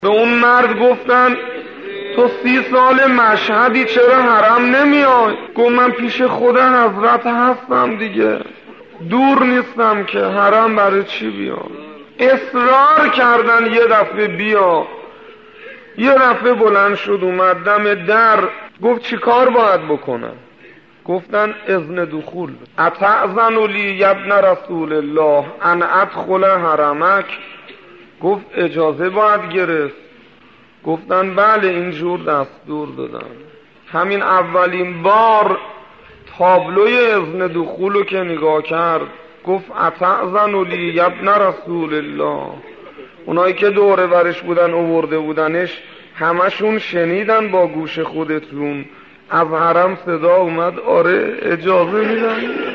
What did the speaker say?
به اون مرد گفتن تو 30 سال مشهدی چرا حرم نمیای؟ گفت من پیش خدا حضرت هستم دیگه، دور نیستم که حرم برای چی بیام. اصرار کردن یه دفعه بیا. یه دفعه بلند شد اومد دم در، گفت چی کار باید بکنم؟ گفتن اذن دخول. اتأذن لی یا ابن رسول الله ان ادخل حرمک؟ گفت اجازه باید گرفت. گفتن بله اینجور دستور دادن. همین اولین بار تابلوی اذن دخولو که نگاه کرد گفت اتأذن لی یا ابن رسول الله. اونایی که دوره برش بودن آورده بودنش همشون شنیدن با گوش خودتون. از حرم صدا اومد آره اجازه میدن.